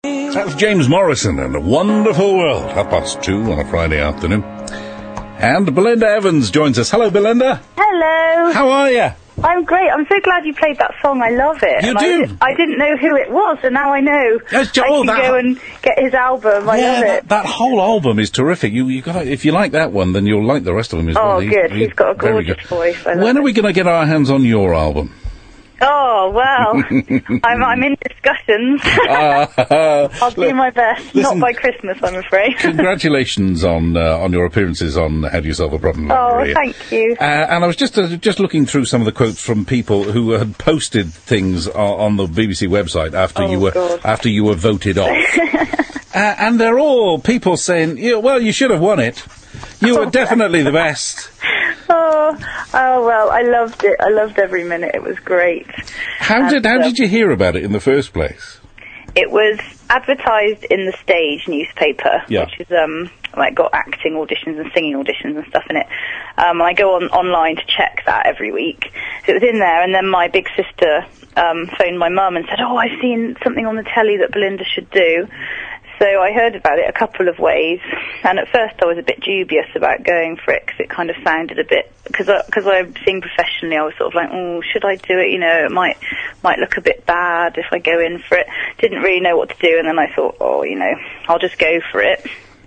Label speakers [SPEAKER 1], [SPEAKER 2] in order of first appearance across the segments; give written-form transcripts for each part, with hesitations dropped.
[SPEAKER 1] That was James Morrison and A Wonderful World, 2:30 on a Friday afternoon. And Belinda Evans joins us. Hello, Belinda.
[SPEAKER 2] Hello.
[SPEAKER 1] How are you?
[SPEAKER 2] I'm great. I'm so glad you played that song. I love it.
[SPEAKER 1] You
[SPEAKER 2] and
[SPEAKER 1] do?
[SPEAKER 2] I didn't know who it was, and now I know.
[SPEAKER 1] Yes,
[SPEAKER 2] I can go and get his album. I love it.
[SPEAKER 1] That whole album is terrific. You got, if you like that one, then you'll like the rest of them as well.
[SPEAKER 2] Oh, good. He's got a gorgeous voice.
[SPEAKER 1] When are we going to get our hands on your album?
[SPEAKER 2] Oh, well, I'm in discussions. I'll do my best.
[SPEAKER 1] Listen,
[SPEAKER 2] not by Christmas, I'm afraid.
[SPEAKER 1] Congratulations on your appearances on How Do You Solve a Problem?
[SPEAKER 2] Oh, thank you.
[SPEAKER 1] And I was just looking through some of the quotes from people who had posted things on the BBC website after you were voted off, and they're all people saying, "Well, you should have won it. You were definitely the best."
[SPEAKER 2] Oh, well, I loved it. I loved every minute. It was great.
[SPEAKER 1] How did you hear about it in the first place?
[SPEAKER 2] It was advertised in the Stage newspaper, which is got acting auditions and singing auditions and stuff in it. And I go online to check that every week. So it was in there, and then my big sister phoned my mum and said, "Oh, I've seen something on the telly that Belinda should do." So I heard about it a couple of ways, and at first I was a bit dubious about going for it because it kind of sounded a bit, because I sing professionally, I was sort of like, oh, should I do it? You know, it might look a bit bad if I go in for it. Didn't really know what to do, and then I thought, oh, you know, I'll just go for it.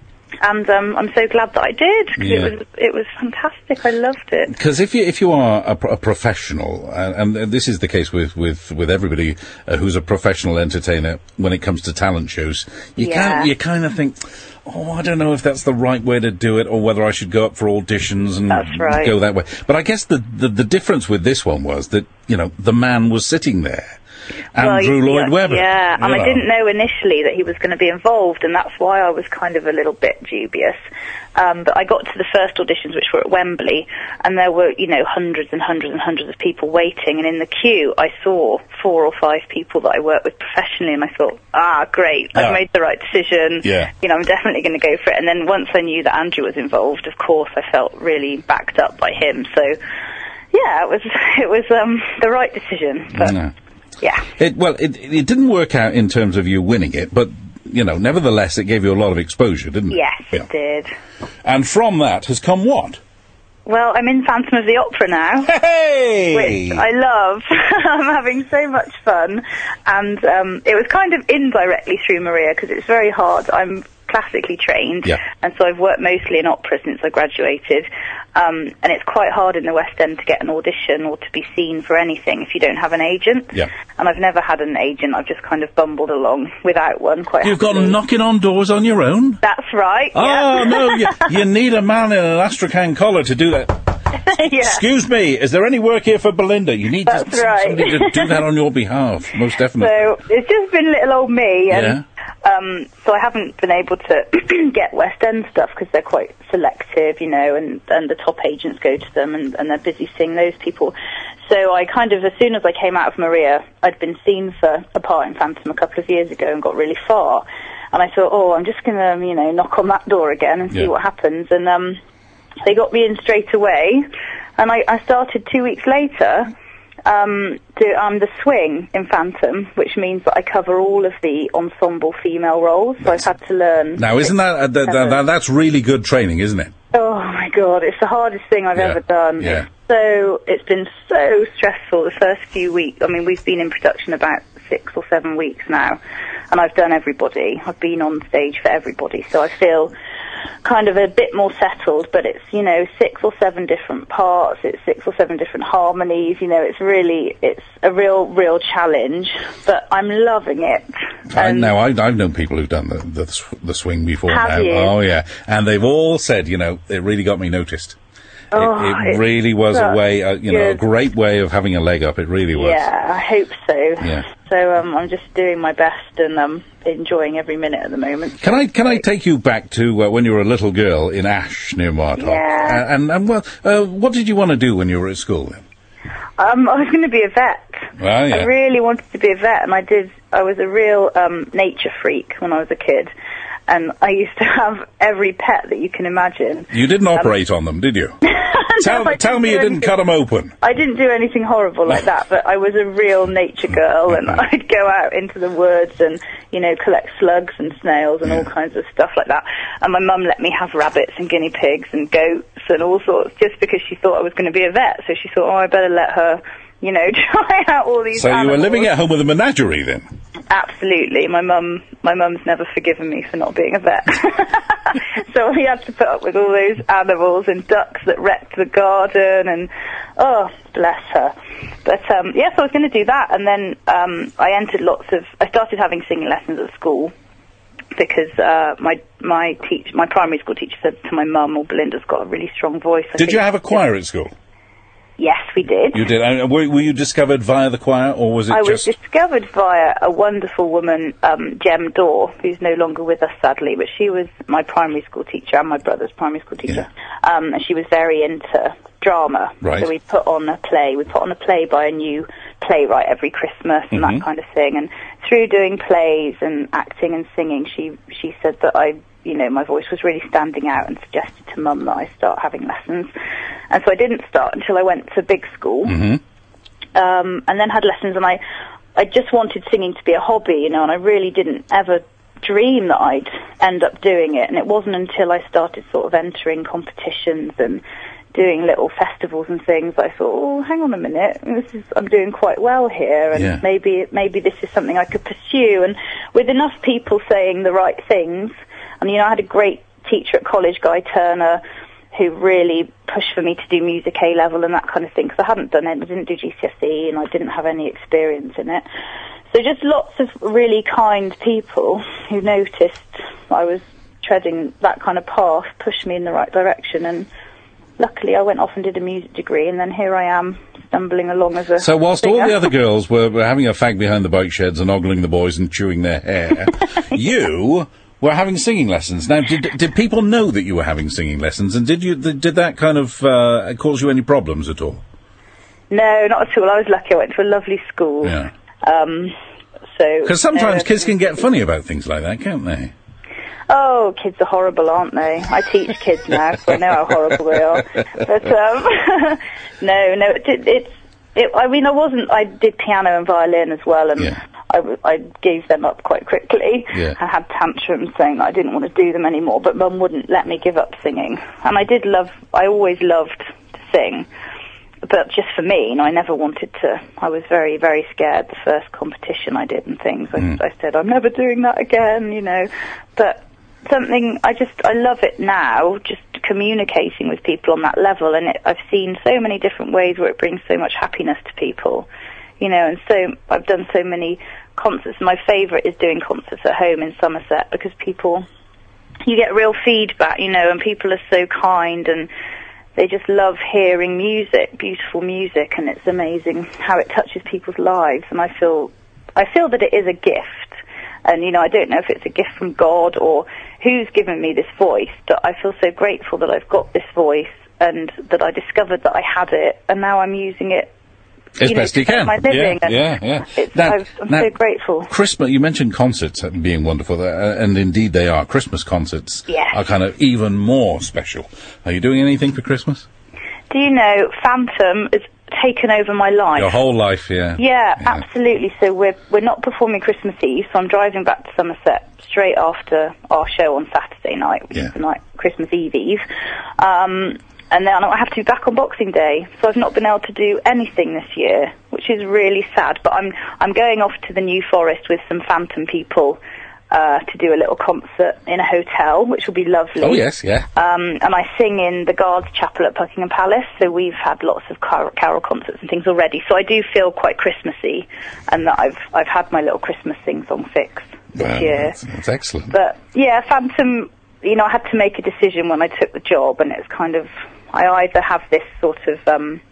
[SPEAKER 2] And I'm so glad that I did, because it was fantastic. I loved it.
[SPEAKER 1] Because if you are a professional, and this is the case with everybody who's a professional entertainer when it comes to talent shows, you kind of think, oh, I don't know if that's the right way to do it, or whether I should go up for auditions and go that way. But I guess the difference with this one was that, you know, the man was sitting there. Andrew Lloyd Webber.
[SPEAKER 2] Yeah, and I didn't know initially that he was going to be involved, and that's why I was kind of a little bit dubious. But I got to the first auditions, which were at Wembley, and there were, you know, hundreds and hundreds and hundreds of people waiting, and in the queue I saw 4 or 5 people that I work with professionally, and I thought, great, I've made the right decision. Yeah. You know, I'm definitely going to go for it. And then once I knew that Andrew was involved, of course, I felt really backed up by him. So, yeah, it was the right decision. But, yeah.
[SPEAKER 1] It didn't work out in terms of you winning it, but, you know, nevertheless, it gave you a lot of exposure, didn't it?
[SPEAKER 2] Yes, it did.
[SPEAKER 1] And from that has come what?
[SPEAKER 2] Well, I'm in Phantom of the Opera now.
[SPEAKER 1] Hey!
[SPEAKER 2] Which I love. I'm having so much fun. And it was kind of indirectly through Maria, because it's very hard. I'm classically trained, and so I've worked mostly in opera since I graduated, and it's quite hard in the West End to get an audition or to be seen for anything if you don't have an agent. And I've never had an agent. I've just kind of bumbled along without one. You've
[SPEAKER 1] gone knocking on doors on your own?
[SPEAKER 2] That's right.
[SPEAKER 1] Oh, no, you need a man in an Astrakhan collar to do that. Excuse me, is there any work here for Belinda? You need somebody to do that on your behalf, most definitely.
[SPEAKER 2] So it's just been little old me, and so I haven't been able to get West End stuff because they're quite selective, you know, and the top agents go to them, and they're busy seeing those people. So I kind of, as soon as I came out of Maria, I'd been seen for a part in Phantom a couple of years ago and got really far. And I thought, I'm just going to, you know, knock on that door again and see what happens. And they got me in straight away, and I started 2 weeks later. The swing in Phantom, which means that I cover all of the ensemble female roles, so I've had to learn.
[SPEAKER 1] Now, isn't that's really good training, isn't it?
[SPEAKER 2] Oh my God, it's the hardest thing I've ever done.
[SPEAKER 1] Yeah.
[SPEAKER 2] It's been so stressful the first few weeks. I mean, we've been in production about 6 or 7 weeks now, and I've done everybody. I've been on stage for everybody, so I feel kind of a bit more settled, but it's, you know, 6 or 7 different parts, it's 6 or 7 different harmonies, you know, it's a real challenge, but I'm loving it.
[SPEAKER 1] I've known people who've done the swing before now.
[SPEAKER 2] You?
[SPEAKER 1] Oh yeah, and they've all said, you know, it really got me noticed. It really was a way, a great way of having a leg up. It really was.
[SPEAKER 2] Yeah, I hope so.
[SPEAKER 1] Yeah.
[SPEAKER 2] So I'm just doing my best and enjoying every minute at the moment.
[SPEAKER 1] Can I take you back to when you were a little girl in Ash near Martok?
[SPEAKER 2] Yeah.
[SPEAKER 1] And what did you want to do when you were at school then?
[SPEAKER 2] I was going to be a vet.
[SPEAKER 1] Well, yeah.
[SPEAKER 2] I really wanted to be a vet, and I was a real nature freak when I was a kid. And I used to have every pet that you can imagine.
[SPEAKER 1] You didn't operate on them, did you? Tell me you didn't cut them open.
[SPEAKER 2] I didn't do anything horrible like that, but I was a real nature girl, and I'd go out into the woods and, collect slugs and snails and all kinds of stuff like that. And my mum let me have rabbits and guinea pigs and goats and all sorts, just because she thought I was going to be a vet. So she thought, I better let her, try out all these animals.
[SPEAKER 1] You were living at home with a menagerie then?
[SPEAKER 2] Absolutely. My mum's never forgiven me for not being a vet. So we had to put up with all those animals and ducks that wrecked the garden, and bless her. But so I was going to do that, and then I started having singing lessons at school, because my primary school teacher said to my mum, Belinda's got a really strong voice.
[SPEAKER 1] Did you have a choir at school?
[SPEAKER 2] Yes, we did.
[SPEAKER 1] You did. Were you discovered via the choir, or was it
[SPEAKER 2] I was discovered via a wonderful woman, Jem Dorr, who's no longer with us, sadly, but she was my primary school teacher and my brother's primary school teacher. Yeah. And she was very into drama.
[SPEAKER 1] Right.
[SPEAKER 2] So we put on a play. We put on a play by a new playwright every Christmas and that kind of thing. And through doing plays and acting and singing, she said that my voice was really standing out, and suggested to Mum that I start having lessons. And so I didn't start until I went to big school, and then had lessons, and I just wanted singing to be a hobby, and I really didn't ever dream that I'd end up doing it. And it wasn't until I started sort of entering competitions and doing little festivals and things, I thought, hang on a minute, I'm doing quite well here, and maybe this is something I could pursue. And with enough people saying the right things, and I had a great teacher at college, Guy Turner, who really pushed for me to do music A level and that kind of thing, because I didn't do GCSE, and I didn't have any experience in it. So just lots of really kind people who noticed I was treading that kind of path, pushed me in the right direction, and luckily I went off and did a music degree, and then here I am, stumbling along as a
[SPEAKER 1] So whilst
[SPEAKER 2] singer.
[SPEAKER 1] all the other girls were having a fag behind the bike sheds and ogling the boys and chewing their hair, you were having singing lessons. Now, did people know that you were having singing lessons, and did that kind of cause you any problems at all?
[SPEAKER 2] No, not at all. I was lucky. I went to a lovely school.
[SPEAKER 1] Yeah. Because sometimes kids can get funny about things like that, can't they?
[SPEAKER 2] Oh, kids are horrible, aren't they? I teach kids now, so I know how horrible they are. But I did piano and violin as well, and I gave them up quite quickly.
[SPEAKER 1] Yeah.
[SPEAKER 2] I had tantrums saying that I didn't want to do them anymore, but Mum wouldn't let me give up singing. And I always loved to sing, but just for me, I never wanted to. I was very, very scared the first competition I did and things. I said, I'm never doing that again, But I love it now, just communicating with people on that level, and I've seen so many different ways where it brings so much happiness to people, and so I've done so many concerts. My favourite is doing concerts at home in Somerset, because you get real feedback, and people are so kind, and they just love hearing music, beautiful music, and it's amazing how it touches people's lives, and I feel that it is a gift. And, I don't know if it's a gift from God or who's given me this voice, but I feel so grateful that I've got this voice, and that I discovered that I had it, and now I'm using it
[SPEAKER 1] as best you can.
[SPEAKER 2] My living.
[SPEAKER 1] Yeah.
[SPEAKER 2] I'm so grateful.
[SPEAKER 1] Christmas, you mentioned concerts being wonderful, and indeed they are. Christmas concerts are kind of even more special. Are you doing anything for Christmas?
[SPEAKER 2] Do you know, Phantom has taken over my life.
[SPEAKER 1] Your whole life, yeah.
[SPEAKER 2] Yeah, absolutely. So we're not performing Christmas Eve, so I'm driving back to Somerset straight after our show on Saturday night, which is the night Christmas Eve. And then I have to be back on Boxing Day, so I've not been able to do anything this year, which is really sad. But I'm going off to the New Forest with some Phantom people to do a little concert in a hotel, which will be lovely.
[SPEAKER 1] Oh, yes, yeah.
[SPEAKER 2] And I sing in the Guards Chapel at Buckingham Palace, so we've had lots of carol concerts and things already. So I do feel quite Christmassy, and that I've had my little Christmas sing-song fix this year.
[SPEAKER 1] That's excellent.
[SPEAKER 2] But, yeah, Phantom, I had to make a decision when I took the job, and it's kind of, I either have this sort of,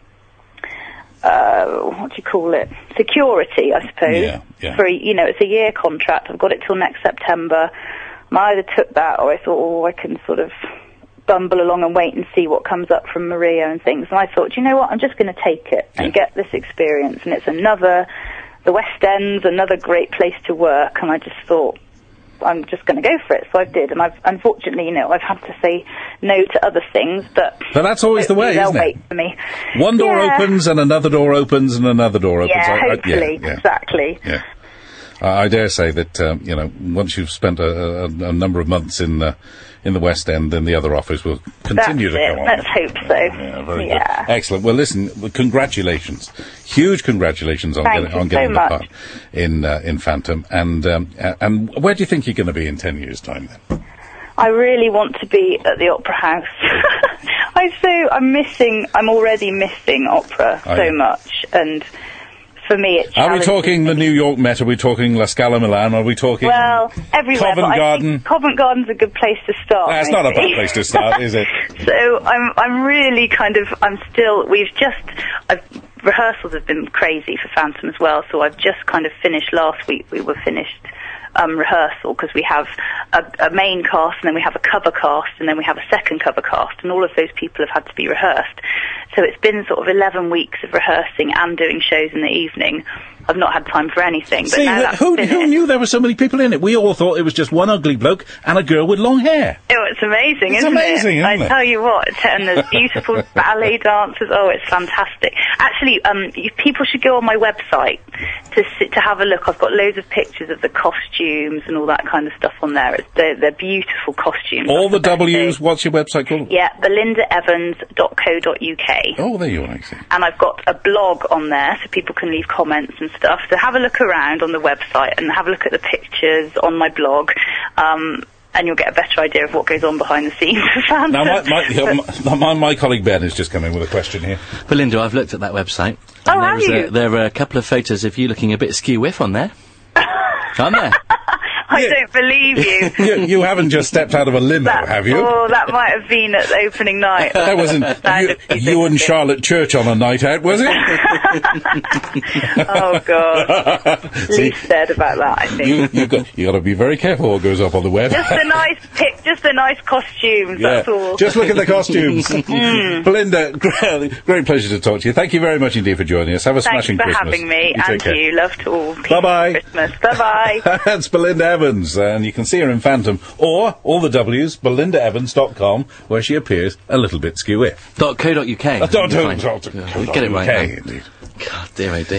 [SPEAKER 2] what do you call it? Security, I suppose.
[SPEAKER 1] Yeah.
[SPEAKER 2] For, it's a year contract. I've got it till next September. And I either took that, or I thought, I can sort of bumble along and wait and see what comes up from Maria and things. And I thought, you know what? I'm just going to take it and get this experience. And it's the West End's another great place to work. And I just thought, I'm just going to go for it. So I did, and I've unfortunately, I've had to say no to other things, but
[SPEAKER 1] that's always the way, isn't it?
[SPEAKER 2] Wait for me.
[SPEAKER 1] One door opens, and another door opens, and another door opens.
[SPEAKER 2] Yeah, hopefully, exactly.
[SPEAKER 1] Yeah. I dare say that once you've spent a number of months in the West End, then the other offers will continue to go on.
[SPEAKER 2] Let's hope so.
[SPEAKER 1] Yeah, very good. Excellent. Well, listen, congratulations, huge congratulations on getting the part in Phantom. And where do you think you're going to be in 10 years' time then?
[SPEAKER 2] I really want to be at the Opera House. I'm already missing opera so much, and for me, it's
[SPEAKER 1] Are we talking the New York Met? Are we talking La Scala Milan? Are we talking
[SPEAKER 2] everywhere?
[SPEAKER 1] Covent Garden?
[SPEAKER 2] Covent Garden's a good place to start.
[SPEAKER 1] It's not a bad place to start, is it?
[SPEAKER 2] So I'm really rehearsals have been crazy for Phantom as well, so I've just kind of finished last week. We were finished rehearsal because we have a main cast, and then we have a cover cast, and then we have a second cover cast, and all of those people have had to be rehearsed. So it's been sort of 11 weeks of rehearsing and doing shows in the evening. I've not had time for anything. But
[SPEAKER 1] who knew there were so many people in it? We all thought it was just one ugly bloke and a girl with long hair.
[SPEAKER 2] Oh, it's amazing, isn't it? I tell you what, and there's beautiful ballet dancers. Oh, it's fantastic. Actually, people should go on my website to have a look. I've got loads of pictures of the costumes and all that kind of stuff on there. They're beautiful costumes.
[SPEAKER 1] All the W's. What's your website called?
[SPEAKER 2] Yeah, belindaevans.co.uk.
[SPEAKER 1] Oh, there you are. I see.
[SPEAKER 2] And I've got a blog on there so people can leave comments and stuff. So have a look around on the website and have a look at the pictures on my blog. And you'll get a better idea of what goes on behind the scenes of Phantom.
[SPEAKER 1] Now, my colleague Ben has just come in with a question here.
[SPEAKER 3] Belinda, I've looked at that website.
[SPEAKER 2] Oh, have you?
[SPEAKER 3] There are a couple of photos of you looking a bit skew-whiff on there. Aren't there?
[SPEAKER 2] I don't believe you.
[SPEAKER 1] You haven't just stepped out of a limo, have you?
[SPEAKER 2] Oh, that might have been at the opening night.
[SPEAKER 1] That wasn't you and Charlotte Church on a night out, was it?
[SPEAKER 2] Oh, God. Least said about that, I think.
[SPEAKER 1] You got to be very careful what goes up on the web.
[SPEAKER 2] Just the nice costumes, that's all.
[SPEAKER 1] Just look at the costumes. Belinda, great pleasure to talk to you. Thank you very much indeed for joining us. Have a smashing Christmas.
[SPEAKER 2] Thanks for having me, and you. Love to all.
[SPEAKER 1] Bye-bye.
[SPEAKER 2] Christmas. Bye-bye.
[SPEAKER 1] That's Belinda Evans, and you can see her in Phantom, or all the W's, belindaevans.com, where she appears a little bit skew-whiff.
[SPEAKER 3] .co.uk.
[SPEAKER 1] Get it right.
[SPEAKER 3] God dear, oh dear.